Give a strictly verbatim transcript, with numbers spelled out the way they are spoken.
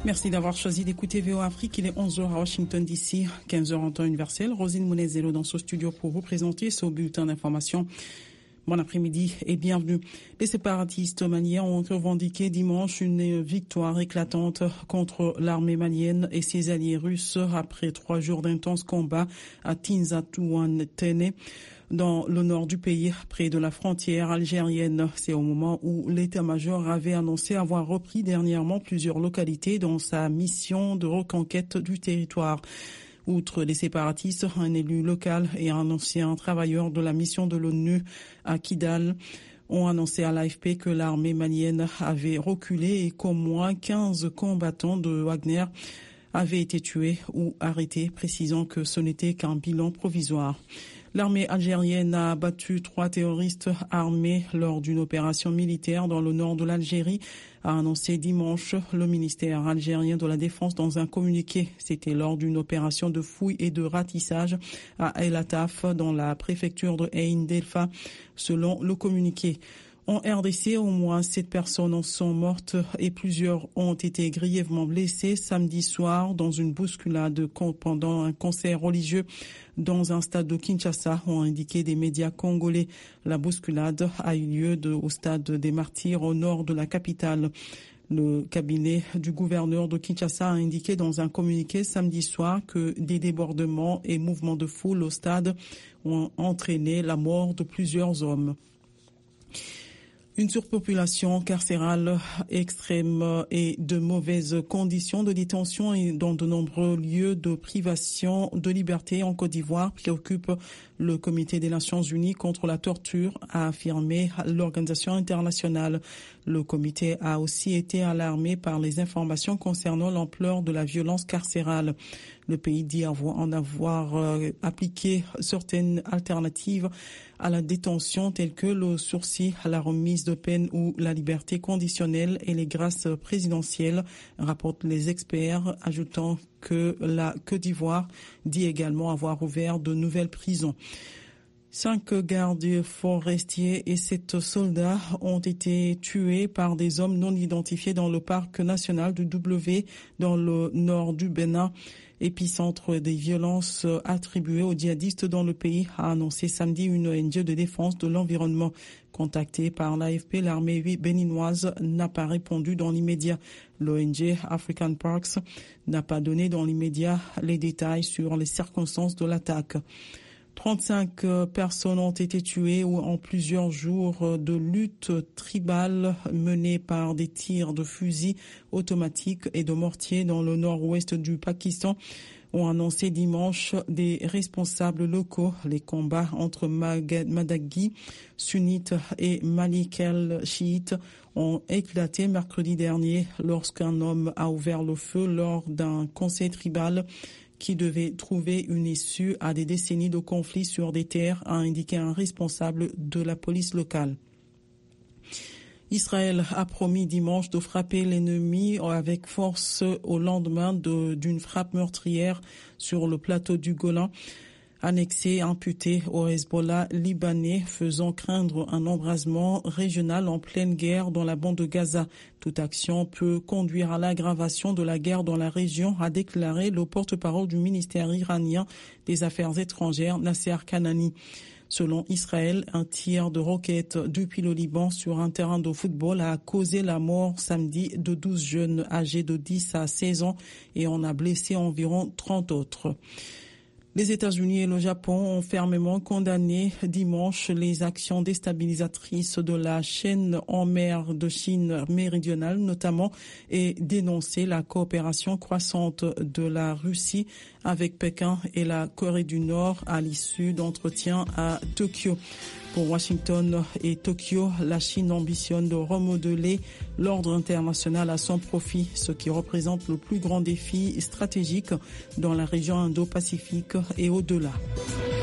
Merci d'avoir choisi d'écouter V O Afrique. Il est onze heures à Washington D C, quinze heures en temps universel. Rosine Mounezelo dans ce studio pour vous présenter ce bulletin d'information. Bon après-midi et bienvenue. Les séparatistes maliens ont revendiqué dimanche une victoire éclatante contre l'armée malienne et ses alliés russes après trois jours d'intenses combats à Tinzatuantene, dans le nord du pays, près de la frontière algérienne. C'est au moment où l'état-major avait annoncé avoir repris dernièrement plusieurs localités dans sa mission de reconquête du territoire. Outre les séparatistes, un élu local et un ancien travailleur de la mission de l'ONU à Kidal ont annoncé à l'A F P que l'armée malienne avait reculé et qu'au moins quinze combattants de Wagner avaient été tués ou arrêtés, précisant que ce n'était qu'un bilan provisoire. L'armée algérienne a abattu trois terroristes armés lors d'une opération militaire dans le nord de l'Algérie, a annoncé dimanche le ministère algérien de la Défense dans un communiqué. C'était lors d'une opération de fouille et de ratissage à El Ataf dans la préfecture de Ain Delfa, selon le communiqué. En R D C, au moins sept personnes en sont mortes et plusieurs ont été grièvement blessées samedi soir dans une bousculade pendant un concert religieux dans un stade de Kinshasa, ont indiqué des médias congolais. La bousculade a eu lieu de, au stade des Martyrs au nord de la capitale. Le cabinet du gouverneur de Kinshasa a indiqué dans un communiqué samedi soir que des débordements et mouvements de foule au stade ont entraîné la mort de plusieurs hommes. Une surpopulation carcérale extrême et de mauvaises conditions de détention et dans de nombreux lieux de privation de liberté en Côte d'Ivoire préoccupe le Comité des Nations Unies contre la torture, a affirmé l'organisation internationale. Le comité a aussi été alarmé par les informations concernant l'ampleur de la violence carcérale. Le pays dit en avoir euh, appliqué certaines alternatives à la détention telles que le sursis à la remise de peine ou la liberté conditionnelle et les grâces présidentielles, rapportent les experts, ajoutant que la Côte d'Ivoire dit également avoir ouvert de nouvelles prisons. Cinq gardes forestiers et sept soldats ont été tués par des hommes non identifiés dans le parc national du W dans le nord du Bénin, épicentre des violences attribuées aux djihadistes dans le pays, a annoncé samedi une O N G de défense de l'environnement. Contactée par l'A F P, l'armée béninoise n'a pas répondu dans l'immédiat. L'O N G African Parks n'a pas donné dans l'immédiat les détails sur les circonstances de l'attaque. trente-cinq personnes ont été tuées en plusieurs jours de lutte tribale menée par des tirs de fusils automatiques et de mortiers dans le nord-ouest du Pakistan, ont annoncé dimanche des responsables locaux. Les combats entre Madagi, sunnites, et Malikel, chiites, ont éclaté mercredi dernier lorsqu'un homme a ouvert le feu lors d'un conseil tribal qui devait trouver une issue à des décennies de conflits sur des terres, a indiqué un responsable de la police locale. Israël a promis dimanche de frapper l'ennemi avec force au lendemain de, d'une frappe meurtrière sur le plateau du Golan, annexé imputé au Hezbollah libanais, faisant craindre un embrasement régional en pleine guerre dans la bande de Gaza. Toute action peut conduire à l'aggravation de la guerre dans la région, a déclaré le porte-parole du ministère iranien des Affaires étrangères, Nasser Kanani. Selon Israël, un tir de roquette depuis le Liban sur un terrain de football a causé la mort samedi de douze jeunes âgés de dix à seize ans et en a blessé environ trente autres. Les États-Unis et le Japon ont fermement condamné dimanche les actions déstabilisatrices de la chaîne en mer de Chine méridionale notamment, et dénoncé la coopération croissante de la Russie avec Pékin et la Corée du Nord à l'issue d'entretiens à Tokyo. Pour Washington et Tokyo, la Chine ambitionne de remodeler l'ordre international à son profit, ce qui représente le plus grand défi stratégique dans la région Indo-Pacifique et au-delà.